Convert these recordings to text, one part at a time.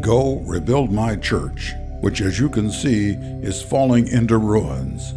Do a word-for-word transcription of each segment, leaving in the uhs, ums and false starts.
Go rebuild my church, which as you can see is falling into ruins.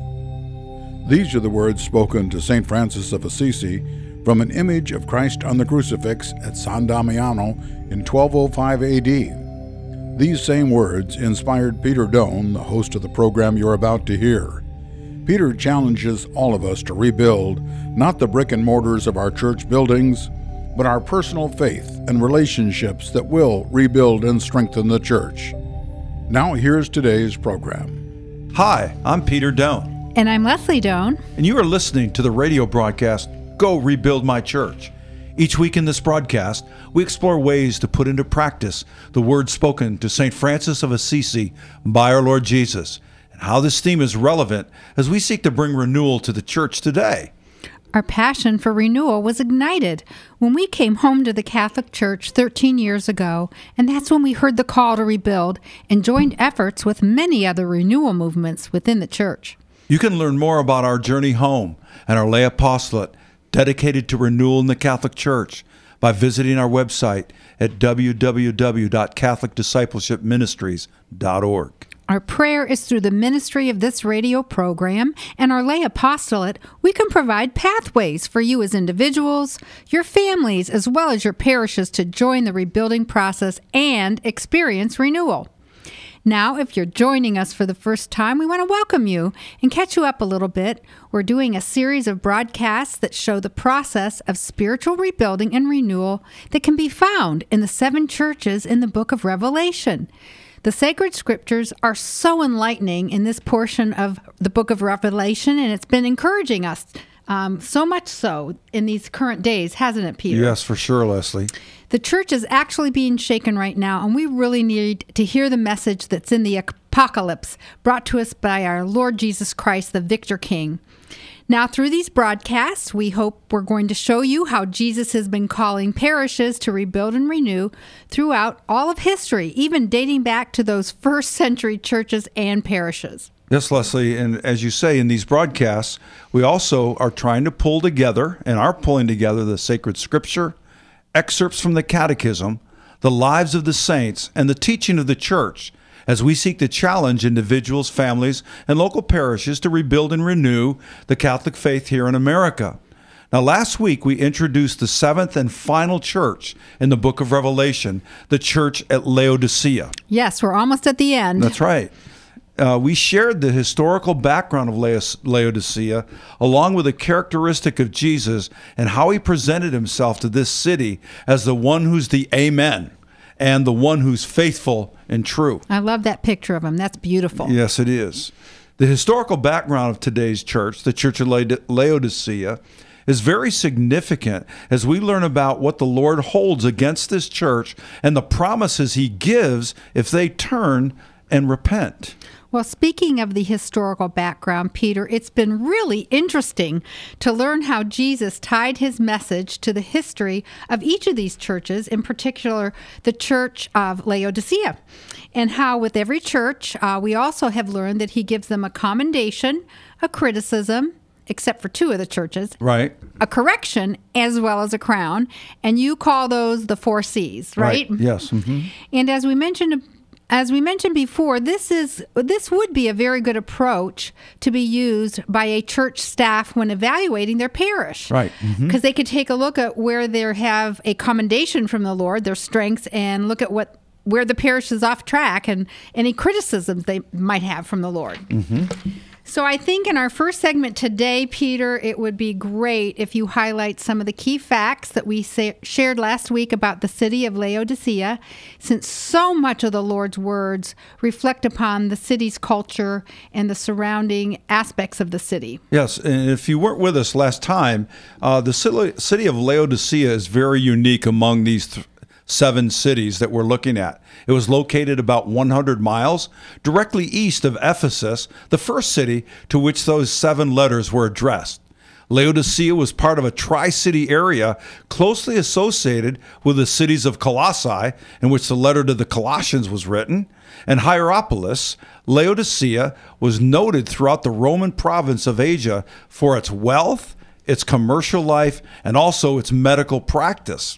These are the words spoken to Saint Francis of Assisi from an image of Christ on the crucifix at San Damiano in twelve oh five A D. These same words inspired Peter Doan, the host of the program you're about to hear. Peter challenges all of us to rebuild not the brick and mortars of our church buildings, but our personal faith and relationships that will rebuild and strengthen the church. Now here's today's program. Hi, I'm Peter Doan. And I'm Leslie Doan. And you are listening to the radio broadcast, Go Rebuild My Church. Each week in this broadcast, we explore ways to put into practice the words spoken to Saint Francis of Assisi by our Lord Jesus, and how this theme is relevant as we seek to bring renewal to the church today. Our passion for renewal was ignited when we came home to the Catholic Church thirteen years ago, and that's when we heard the call to rebuild and joined efforts with many other renewal movements within the church. You can learn more about our journey home and our lay apostolate dedicated to renewal in the Catholic Church by visiting our website at w w w dot catholic discipleship ministries dot org. Our prayer is through the ministry of this radio program and our lay apostolate, we can provide pathways for you as individuals, your families, as well as your parishes to join the rebuilding process and experience renewal. Now, if you're joining us for the first time, we want to welcome you and catch you up a little bit. We're doing a series of broadcasts that show the process of spiritual rebuilding and renewal that can be found in the seven churches in the book of Revelation. The sacred scriptures are so enlightening in this portion of the book of Revelation, and it's been encouraging us, um, so much so in these current days, hasn't it, Peter? Yes, for sure, Leslie. The church is actually being shaken right now, and we really need to hear the message that's in the apocalypse brought to us by our Lord Jesus Christ, the Victor King. Now, through these broadcasts, we hope we're going to show you how Jesus has been calling parishes to rebuild and renew throughout all of history, even dating back to those first century churches and parishes. Yes, Leslie, and as you say, in these broadcasts, we also are trying to pull together, and are pulling together, the sacred scripture, excerpts from the catechism, the lives of the saints, and the teaching of the church, as we seek to challenge individuals, families, and local parishes to rebuild and renew the Catholic faith here in America. Now, last week we introduced the seventh and final church in the book of Revelation, the church at Laodicea. Yes, we're almost at the end. That's right. Uh, we shared the historical background of Laodicea, along with a characteristic of Jesus and how he presented himself to this city as the one who's the Amen and the one who's faithful and true. I love that picture of him. That's beautiful. Yes, it is. The historical background of today's church, the Church of Laodicea, is very significant as we learn about what the Lord holds against this church and the promises he gives if they turn and repent. Well, speaking of the historical background, Peter, it's been really interesting to learn how Jesus tied his message to the history of each of these churches, in particular the Church of Laodicea, and how with every church, uh, we also have learned that he gives them a commendation, a criticism, except for two of the churches, right? A correction, as well as a crown, and you call those the four C's, right? Right. Yes. Mm-hmm. And as we mentioned As we mentioned before, this is this would be a very good approach to be used by a church staff when evaluating their parish. Right. Because mm-hmm. they could take a look at where they have a commendation from the Lord, their strengths, and look at what where the parish is off track and any criticisms they might have from the Lord. Mm-hmm. So I think in our first segment today, Peter, it would be great if you highlight some of the key facts that we sa- shared last week about the city of Laodicea, since so much of the Lord's words reflect upon the city's culture and the surrounding aspects of the city. Yes, and if you weren't with us last time, uh, the city of Laodicea is very unique among these th- seven cities that we're looking at. It was located about one hundred miles directly east of Ephesus, the first city to which those seven letters were addressed. Laodicea was part of a tri-city area closely associated with the cities of Colossae, in which the letter to the Colossians was written, and Hierapolis. Laodicea was noted throughout the Roman province of Asia for its wealth, its commercial life, and also its medical practice.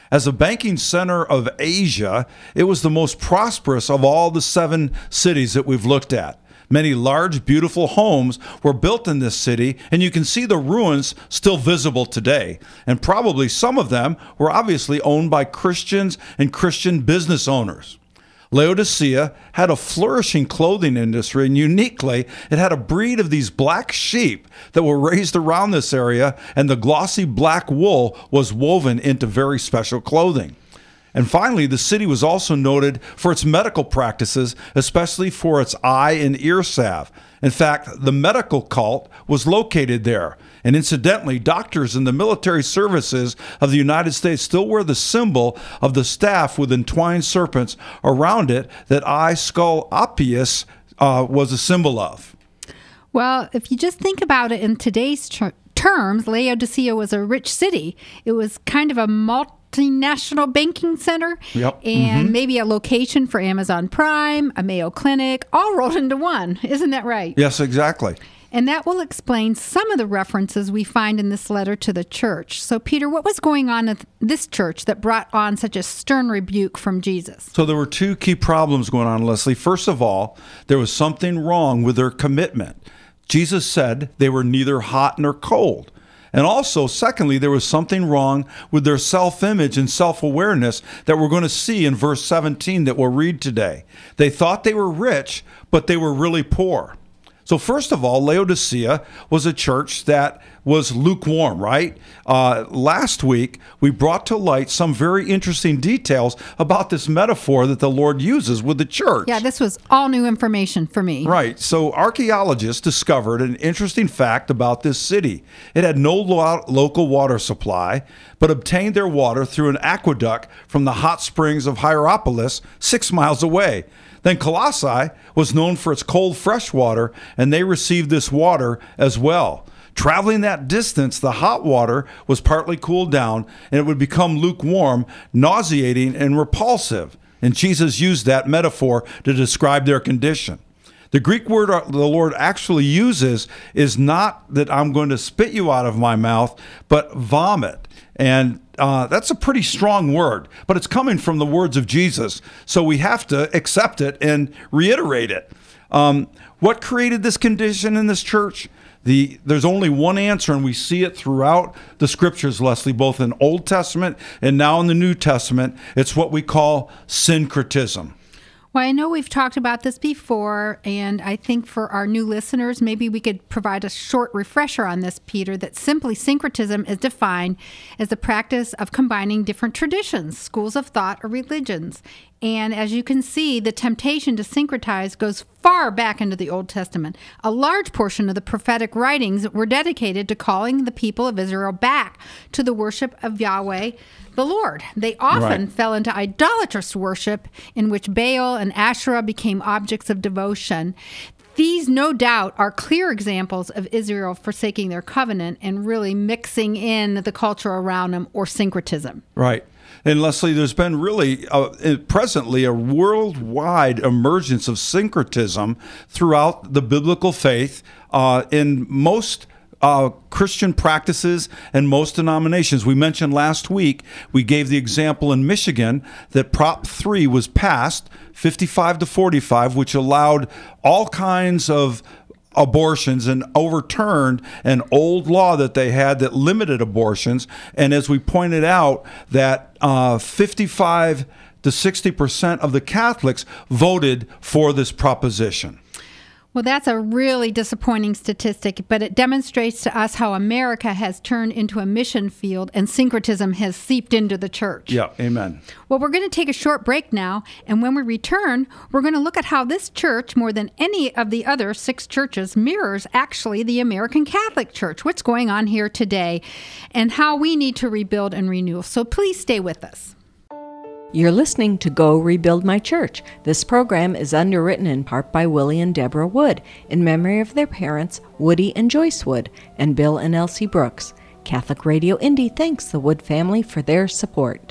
As a banking center of Asia, it was the most prosperous of all the seven cities that we've looked at. Many large, beautiful homes were built in this city, and you can see the ruins still visible today. And probably some of them were obviously owned by Christians and Christian business owners. Laodicea had a flourishing clothing industry, and uniquely, it had a breed of these black sheep that were raised around this area, and the glossy black wool was woven into very special clothing. And finally, the city was also noted for its medical practices, especially for its eye and ear salve. In fact, the medical cult was located there. And incidentally, doctors in the military services of the United States still wear the symbol of the staff with entwined serpents around it that Aesculapius uh, was a symbol of. Well, if you just think about it in today's ter- terms, Laodicea was a rich city. It was kind of a multi multinational banking center, yep. and mm-hmm. maybe a location for Amazon Prime, a Mayo Clinic, all rolled into one. Isn't that right? Yes, exactly. And that will explain some of the references we find in this letter to the church. So, Peter, what was going on at this church that brought on such a stern rebuke from Jesus? So there were two key problems going on, Leslie. First of all, there was something wrong with their commitment. Jesus said they were neither hot nor cold. And also, secondly, there was something wrong with their self-image and self-awareness that we're going to see in verse seventeen that we'll read today. They thought they were rich, but they were really poor. So first of all, Laodicea was a church that was lukewarm, right? Uh, last week, we brought to light some very interesting details about this metaphor that the Lord uses with the church. Yeah, this was all new information for me. Right. So archaeologists discovered an interesting fact about this city. It had no lo- local water supply, but obtained their water through an aqueduct from the hot springs of Hierapolis, six miles away. Then Colossae was known for its cold fresh water, and they received this water as well. Traveling that distance, the hot water was partly cooled down, and it would become lukewarm, nauseating, and repulsive. And Jesus used that metaphor to describe their condition. The Greek word the Lord actually uses is not that I'm going to spit you out of my mouth, but vomit. And uh, that's a pretty strong word, but it's coming from the words of Jesus. So we have to accept it and reiterate it. Um, what created this condition in this church? The, there's only one answer, and we see it throughout the scriptures, Leslie, both in Old Testament and now in the New Testament. It's what we call syncretism. Well, I know we've talked about this before, and I think for our new listeners, maybe we could provide a short refresher on this, Peter, that simply syncretism is defined as the practice of combining different traditions, schools of thought, or religions. And as you can see, the temptation to syncretize goes far back into the Old Testament. A large portion of the prophetic writings were dedicated to calling the people of Israel back to the worship of Yahweh, the Lord. They often Right. fell into idolatrous worship in which Baal and Asherah became objects of devotion. These, no doubt, are clear examples of Israel forsaking their covenant and really mixing in the culture around them, or syncretism. Right. And Leslie, there's been really uh, presently a worldwide emergence of syncretism throughout the biblical faith uh, in most uh, Christian practices and most denominations. We mentioned last week, we gave the example in Michigan that Prop three was passed, fifty-five to forty-five, which allowed all kinds of abortions and overturned an old law that they had that limited abortions. And as we pointed out, that uh, fifty-five to sixty percent of the Catholics voted for this proposition. Well, that's a really disappointing statistic, but it demonstrates to us how America has turned into a mission field and syncretism has seeped into the church. Yeah, amen. Well, we're going to take a short break now, and when we return, we're going to look at how this church, more than any of the other six churches, mirrors actually the American Catholic Church, what's going on here today, and how we need to rebuild and renew. So please stay with us. You're listening to Go Rebuild My Church. This program is underwritten in part by Willie and Deborah Wood, in memory of their parents, Woody and Joyce Wood, and Bill and Elsie Brooks. Catholic Radio Indy thanks the Wood family for their support.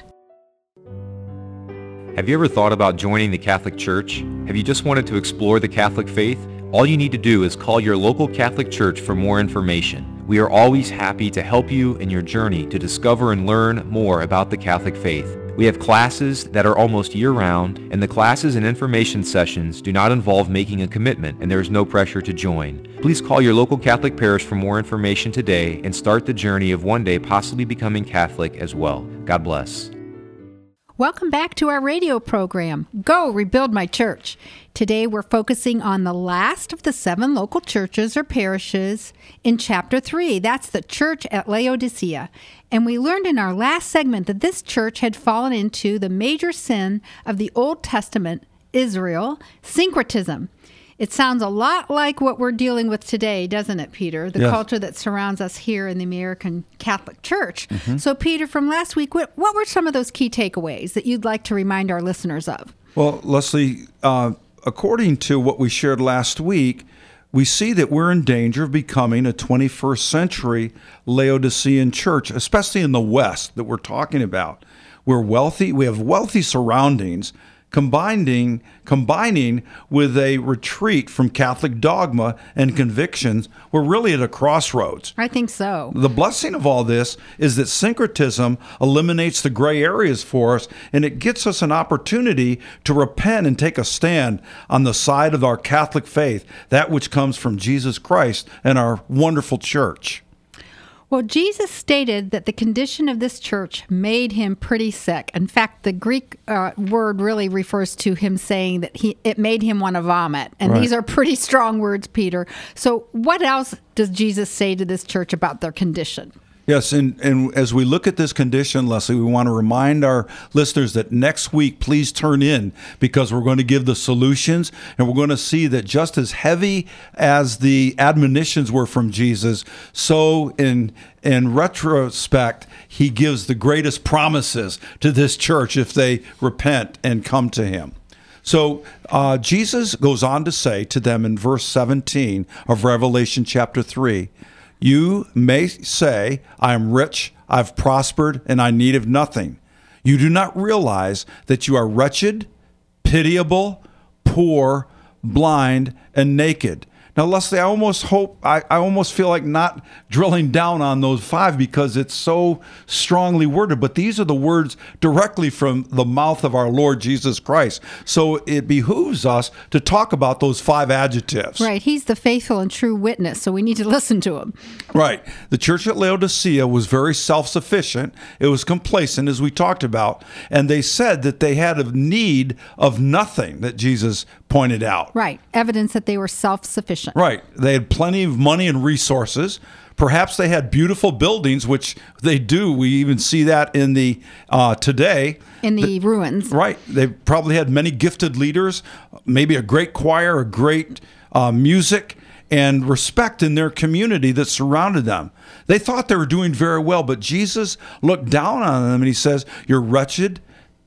Have you ever thought about joining the Catholic Church? Have you just wanted to explore the Catholic faith? All you need to do is call your local Catholic church for more information. We are always happy to help you in your journey to discover and learn more about the Catholic faith. We have classes that are almost year-round, and the classes and information sessions do not involve making a commitment, and there is no pressure to join. Please call your local Catholic parish for more information today and start the journey of one day possibly becoming Catholic as well. God bless. Welcome back to our radio program, Go Rebuild My Church. Today we're focusing on the last of the seven local churches or parishes in chapter three. That's the church at Laodicea. And we learned in our last segment that this church had fallen into the major sin of the Old Testament, Israel, syncretism. It sounds a lot like what we're dealing with today, doesn't it, Peter? The yes. culture that surrounds us here in the American Catholic Church. Mm-hmm. So, Peter, from last week, what, what were some of those key takeaways that you'd like to remind our listeners of? Well, Leslie, uh, according to what we shared last week, we see that we're in danger of becoming a twenty-first century Laodicean church, especially in the West that we're talking about. We're wealthy, we have wealthy surroundings, combining combining with a retreat from Catholic dogma and convictions. We're really at a crossroads. I think so. The blessing of all this is that syncretism eliminates the gray areas for us, and it gets us an opportunity to repent and take a stand on the side of our Catholic faith, that which comes from Jesus Christ and our wonderful church. Well, Jesus stated that the condition of this church made him pretty sick. In fact, the Greek uh, word really refers to him saying that he it made him want to vomit. And right. These are pretty strong words, Peter. So what else does Jesus say to this church about their condition? Yes, and, and as we look at this condition, Leslie, we want to remind our listeners that next week, please turn in, because we're going to give the solutions, and we're going to see that just as heavy as the admonitions were from Jesus, so in in retrospect, he gives the greatest promises to this church if they repent and come to him. So uh, Jesus goes on to say to them in verse seventeen of Revelation chapter three, "You may say, I am rich, I've prospered, and I need of nothing. You do not realize that you are wretched, pitiable, poor, blind, and naked." Now, Leslie, I almost hope, I, I almost feel like not drilling down on those five because it's so strongly worded, but these are the words directly from the mouth of our Lord Jesus Christ. So it behooves us to talk about those five adjectives. Right. He's the faithful and true witness, so we need to listen to him. Right. The church at Laodicea was very self-sufficient. It was complacent, as we talked about, and they said that they had a need of nothing, that Jesus pointed out. Right. Evidence that they were self-sufficient. Right. They had plenty of money and resources. Perhaps they had beautiful buildings, which they do. We even see that in the uh, today. In the, the ruins. Right. They probably had many gifted leaders, maybe a great choir, a great uh, music, and respect in their community that surrounded them. They thought they were doing very well, but Jesus looked down on them and he says, "You're wretched,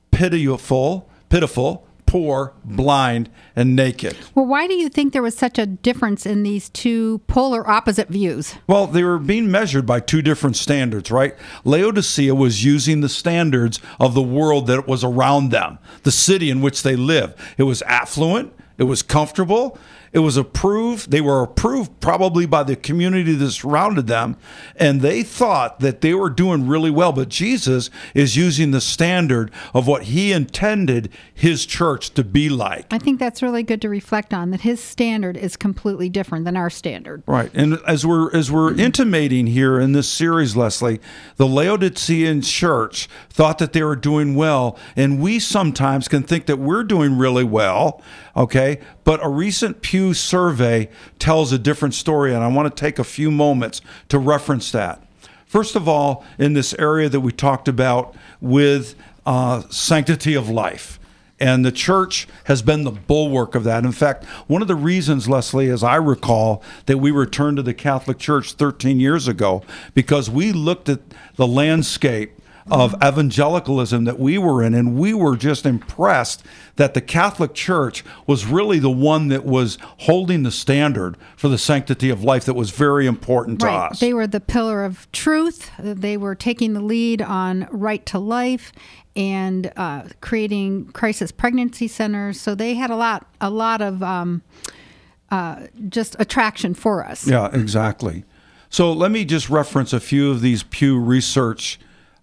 pitiful, pitiful, poor, blind, and naked." Well, why do you think there was such a difference in these two polar opposite views? Well, they were being measured by two different standards, right? Laodicea was using the standards of the world that was around them, the city in which they lived. It was affluent, it was comfortable, it was approved. They were approved probably by the community that surrounded them, and they thought that they were doing really well. But Jesus is using the standard of what he intended his church to be like. I think that's really good to reflect on, that his standard is completely different than our standard. Right. And as we're as we're intimating here in this series, Leslie, the Laodicean church thought that they were doing well, and we sometimes can think that we're doing really well, okay? But a recent Pew survey tells a different story, and I want to take a few moments to reference that. First of all, in this area that we talked about with uh, sanctity of life. And the church has been the bulwark of that. In fact, one of the reasons, Leslie, as I recall, that we returned to the Catholic Church thirteen years ago, because we looked at the landscape of evangelicalism that we were in, and we were just impressed that the Catholic Church was really the one that was holding the standard for the sanctity of life that was very important to right. us. They were the pillar of truth. They were taking the lead on right to life and uh, creating crisis pregnancy centers. So they had a lot, a lot of um, uh, just attraction for us. Yeah, exactly. So let me just reference a few of these Pew Research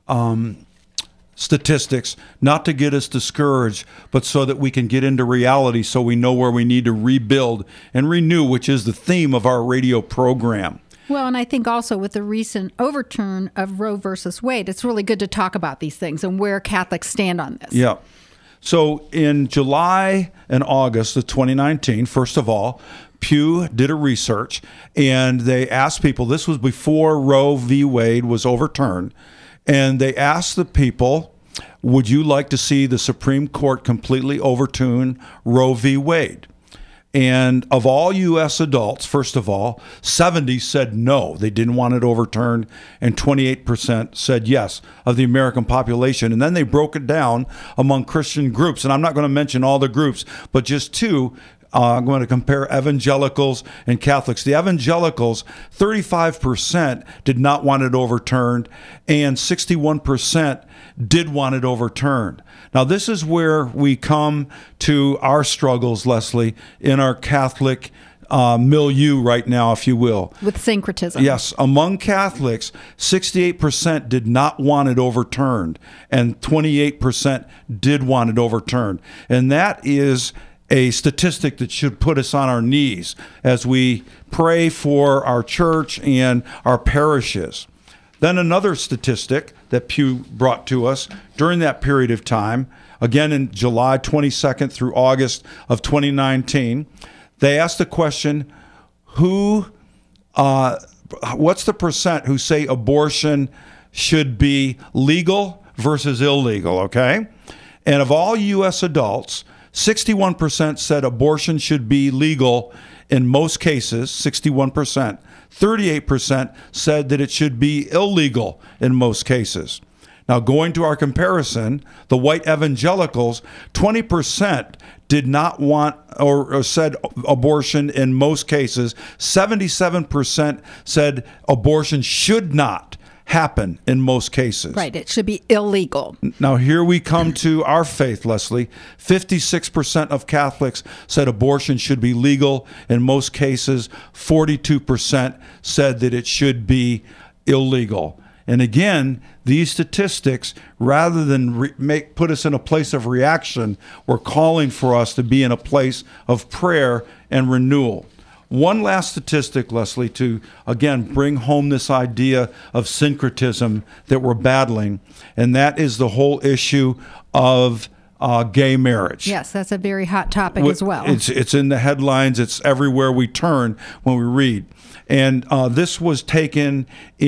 um, statistics, not to get us discouraged, but so that we can get into reality so we know where we need to rebuild and renew, which is the theme of our radio program. Well, and I think also with the recent overturn of Roe versus Wade, it's really good to talk about these things and where Catholics stand on this. Yeah. So in July and August of twenty nineteen, first of all, Pew did a research, and they asked people, this was before Roe v. Wade was overturned, and they asked the people, would you like to see the Supreme Court completely overturn Roe v. Wade? And of all U S adults, first of all, seventy said no, they didn't want it overturned, and twenty-eight percent said yes of the American population. And then they broke it down among Christian groups. And I'm not going to mention all the groups, but just two. Uh, I'm going to compare evangelicals and Catholics. The evangelicals, thirty-five percent did not want it overturned, and sixty-one percent did want it overturned. Now, this is where we come to our struggles, Leslie, in our Catholic uh, milieu right now, if you will. With syncretism. Yes. Among Catholics, sixty-eight percent did not want it overturned, and twenty-eight percent did want it overturned. And that is a statistic that should put us on our knees as we pray for our church and our parishes. Then another statistic that Pew brought to us during that period of time, again in July twenty-second through August of twenty nineteen, they asked the question, who, uh, what's the percent who say abortion should be legal versus illegal, okay? And of all U S adults, sixty-one percent said abortion should be legal in most cases, sixty-one percent. thirty-eight percent said that it should be illegal in most cases. Now, going to our comparison, the white evangelicals, twenty percent did not want or, or said abortion in most cases. seventy-seven percent said abortion should not happen in most cases. Right, it should be illegal. Now, here we come to our faith, Leslie. fifty-six percent of Catholics said abortion should be legal in most cases. forty-two percent said that it should be illegal. And again, these statistics, rather than re- make put us in a place of reaction, were calling for us to be in a place of prayer and renewal. One last statistic, Leslie, to, again, bring home this idea of syncretism that we're battling, and that is the whole issue of uh, gay marriage. Yes, that's a very hot topic as well. It's, it's in the headlines. It's everywhere we turn when we read. And uh, this was taken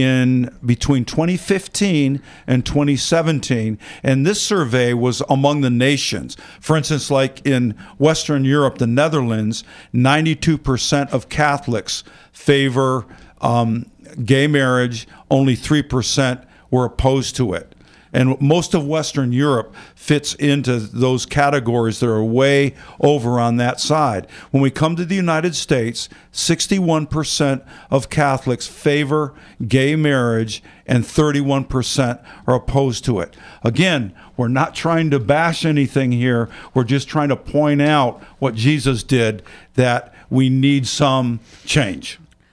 in between twenty fifteen and twenty seventeen. And this survey was among the nations. For instance, like in Western Europe, the Netherlands, ninety-two percent of Catholics favor um, gay marriage. Only three percent were opposed to it. And most of Western Europe fits into those categories that are way over on that side. When we come to the United States, sixty-one percent of Catholics favor gay marriage and thirty-one percent are opposed to it. Again, we're not trying to bash anything here. We're just trying to point out what Jesus did, that we need some change.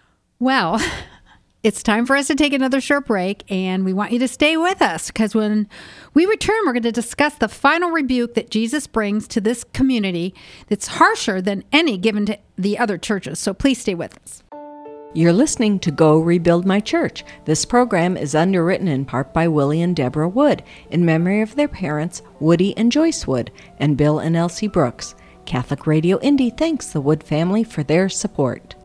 Well, it's time for us to take another short break, and we want you to stay with us because when we return, we're going to discuss the final rebuke that Jesus brings to this community that's harsher than any given to the other churches. So please stay with us. You're listening to Go Rebuild My Church. This program is underwritten in part by Willie and Deborah Wood in memory of their parents, Woody and Joyce Wood, and Bill and Elsie Brooks. Catholic Radio Indy thanks the Wood family for their support.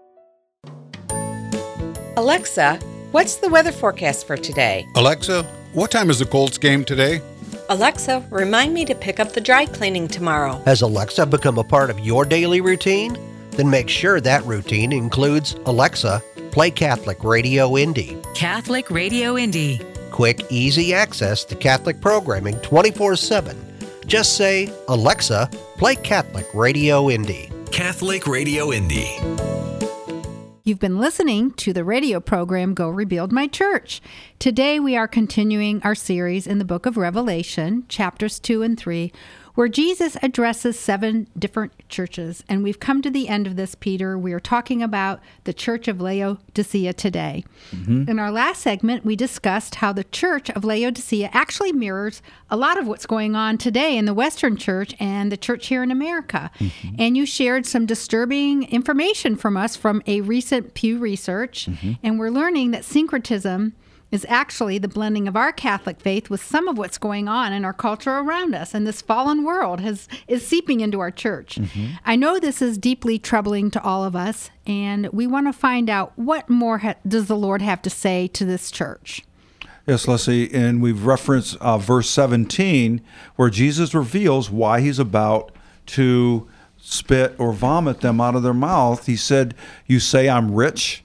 Alexa, what's the weather forecast for today? Alexa, what time is the Colts game today? Alexa, remind me to pick up the dry cleaning tomorrow. Has Alexa become a part of your daily routine? Then make sure that routine includes Alexa, play Catholic Radio Indy. Catholic Radio Indy. Quick, easy access to Catholic programming twenty-four seven. Just say, Alexa, play Catholic Radio Indy. Catholic Radio Indy. You've been listening to the radio program Go Rebuild My Church. Today we are continuing our series in the book of Revelation, chapters two and three, where Jesus addresses seven different churches. And we've come to the end of this, Peter. We are talking about the Church of Laodicea today. Mm-hmm. In our last segment, we discussed how the Church of Laodicea actually mirrors a lot of what's going on today in the Western Church and the church here in America. Mm-hmm. And you shared some disturbing information from us from a recent Pew Research. Mm-hmm. And we're learning that syncretism is actually the blending of our Catholic faith with some of what's going on in our culture around us. And this fallen world has is seeping into our church. Mm-hmm. I know this is deeply troubling to all of us, and we want to find out what more ha- does the Lord have to say to this church. Yes, Leslie, and we've referenced uh, verse seventeen, where Jesus reveals why he's about to spit or vomit them out of their mouth. He said, you say I'm rich,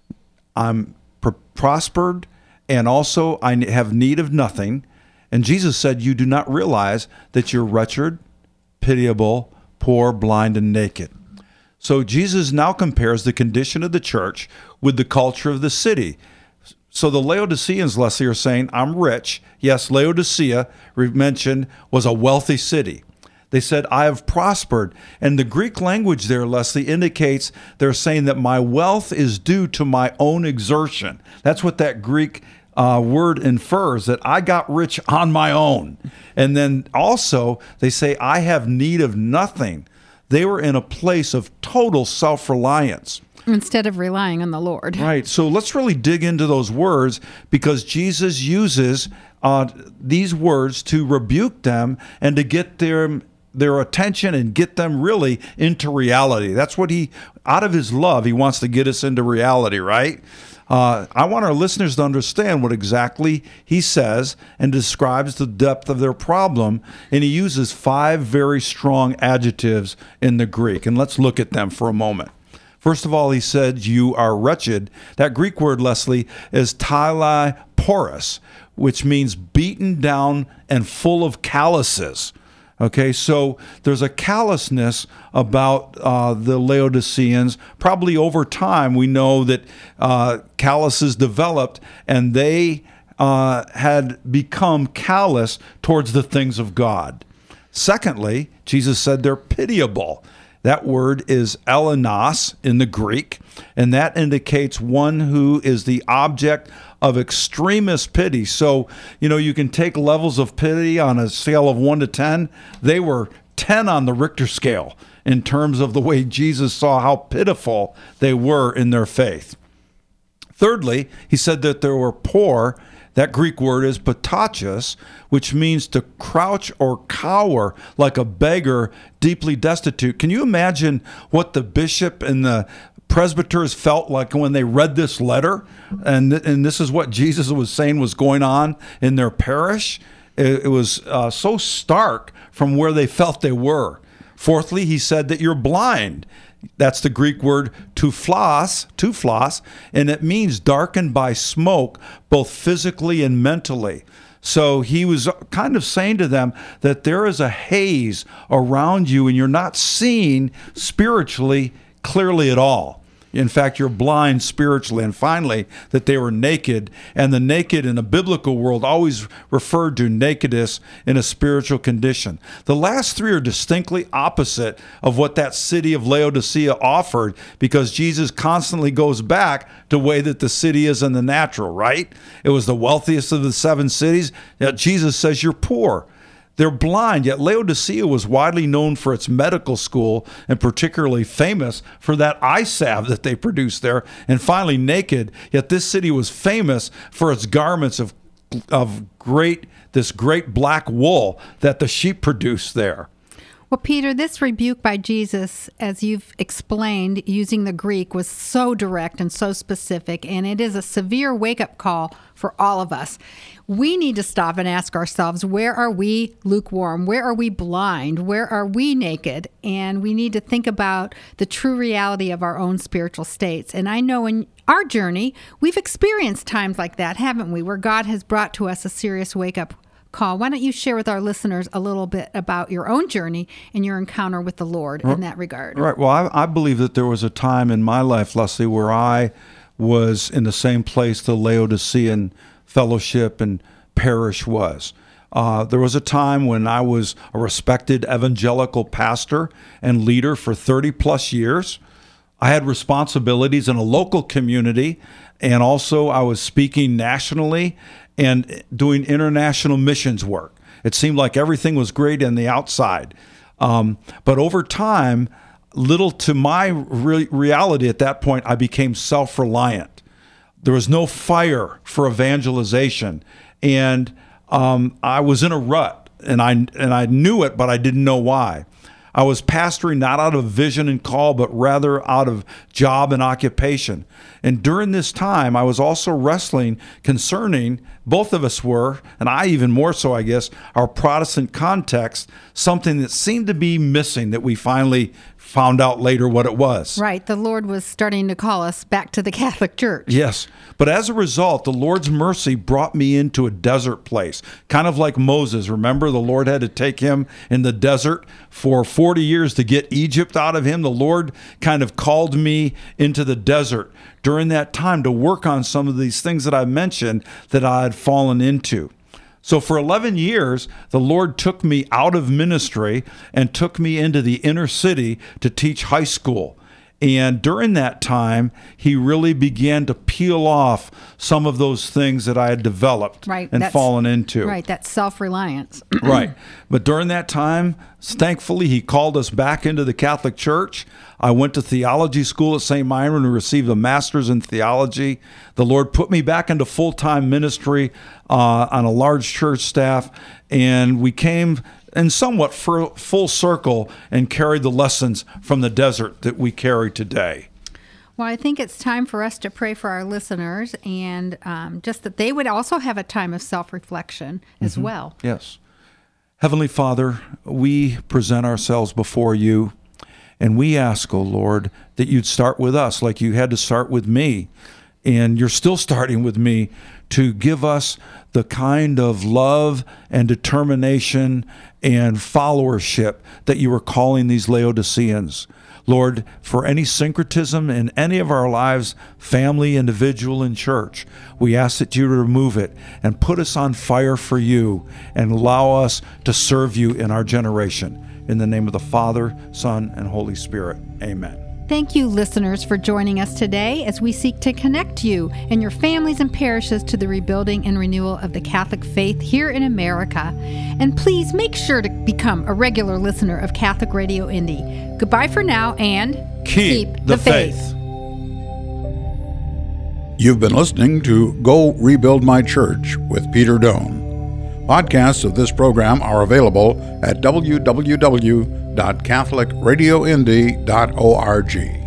I'm pr- prospered, and also I have need of nothing. And Jesus said, you do not realize that you're wretched, pitiable, poor, blind, and naked. So Jesus now compares the condition of the church with the culture of the city. So the Laodiceans, Leslie, are saying, I'm rich. Yes, Laodicea, we mentioned, was a wealthy city. They said, I have prospered. And the Greek language there, Leslie, indicates they're saying that my wealth is due to my own exertion. That's what that Greek uh, word infers, that I got rich on my own. And then also, they say, I have need of nothing. They were in a place of total self-reliance. Instead of relying on the Lord. Right. So let's really dig into those words, because Jesus uses uh, these words to rebuke them and to get their their attention and get them really into reality. That's what he, out of his love, he wants to get us into reality, right? Uh, I want our listeners to understand what exactly he says and describes the depth of their problem. And he uses five very strong adjectives in the Greek. And let's look at them for a moment. First of all, he said, you are wretched. That Greek word, Leslie, is taliporos, which means beaten down and full of calluses. Okay, so there's a callousness about uh, the Laodiceans. Probably over time, we know that uh, calluses developed, and they uh, had become callous towards the things of God. Secondly, Jesus said they're pitiable. That word is elenos in the Greek, and that indicates one who is the object of extremist pity. So, you know, you can take levels of pity on a scale of one to ten. They were ten on the Richter scale in terms of the way Jesus saw how pitiful they were in their faith. Thirdly, he said that they were poor. That Greek word is patachos, which means to crouch or cower like a beggar, deeply destitute. Can you imagine what the bishop and the presbyters felt like when they read this letter? And, and this is what Jesus was saying was going on in their parish. It, it was uh, so stark from where they felt they were. Fourthly, he said that you're blind. That's the Greek word tuflos, tuflos, and it means darkened by smoke, both physically and mentally. So he was kind of saying to them that there is a haze around you and you're not seeing spiritually clearly at all. In fact, you're blind spiritually. And finally, that they were naked. And the naked in a biblical world always referred to nakedness in a spiritual condition. The last three are distinctly opposite of what that city of Laodicea offered, because Jesus constantly goes back to the way that the city is in the natural, right? It was the wealthiest of the seven cities. Yet Jesus says you're poor. They're blind, yet Laodicea was widely known for its medical school and particularly famous for that eye salve that they produced there. And finally, naked, yet this city was famous for its garments of of great this great black wool that the sheep produced there. Well, Peter, this rebuke by Jesus, as you've explained, using the Greek, was so direct and so specific, and it is a severe wake-up call for all of us. We need to stop and ask ourselves, where are we lukewarm? Where are we blind? Where are we naked? And we need to think about the true reality of our own spiritual states. And I know in our journey, we've experienced times like that, haven't we, where God has brought to us a serious wake-up call. Why don't you share with our listeners a little bit about your own journey and your encounter with the Lord in that regard? Right. Well, I, I believe that there was a time in my life, Leslie, where I was in the same place the Laodicean fellowship and parish was. Uh, there was a time when I was a respected evangelical pastor and leader for thirty plus years. I had responsibilities in a local community, and also I was speaking nationally and doing international missions work. It seemed like everything was great on the outside. Um, but over time, little to my re- reality at that point, I became self-reliant. There was no fire for evangelization, and um, I was in a rut, and I and I knew it, but I didn't know why. I was pastoring not out of vision and call, but rather out of job and occupation. And during this time, I was also wrestling concerning, both of us were, and I even more so, I guess, our Protestant context, something that seemed to be missing that we finally found out later what it was. Right. The Lord was starting to call us back to the Catholic Church. Yes. But as a result, the Lord's mercy brought me into a desert place, kind of like Moses. Remember, the Lord had to take him in the desert for forty years to get Egypt out of him. The Lord kind of called me into the desert during that time to work on some of these things that I mentioned that I had fallen into. So for eleven years, the Lord took me out of ministry and took me into the inner city to teach high school. And during that time, he really began to peel off some of those things that I had developed right, and fallen into. Right, that's self-reliance. Right. But during that time, thankfully, he called us back into the Catholic Church. I went to theology school at Saint Myron and received a master's in theology. The Lord put me back into full-time ministry uh, on a large church staff, and we came in somewhat full circle and carried the lessons from the desert that we carry today. Well, I think it's time for us to pray for our listeners, and um, just that they would also have a time of self-reflection as mm-hmm. well. Yes. Heavenly Father, we present ourselves before you, and we ask, O Lord, that you'd start with us like you had to start with me, and you're still starting with me, to give us the kind of love and determination and followership that you are calling these Laodiceans. Lord, for any syncretism in any of our lives, family, individual, and church, we ask that you remove it and put us on fire for you and allow us to serve you in our generation. In the name of the Father, Son, and Holy Spirit, amen. Thank you, listeners, for joining us today as we seek to connect you and your families and parishes to the rebuilding and renewal of the Catholic faith here in America. And please make sure to become a regular listener of Catholic Radio Indy. Goodbye for now, and keep, keep the, the faith. faith. You've been listening to Go Rebuild My Church with Peter Doan. Podcasts of this program are available at w w w dot catholic radio indy dot org.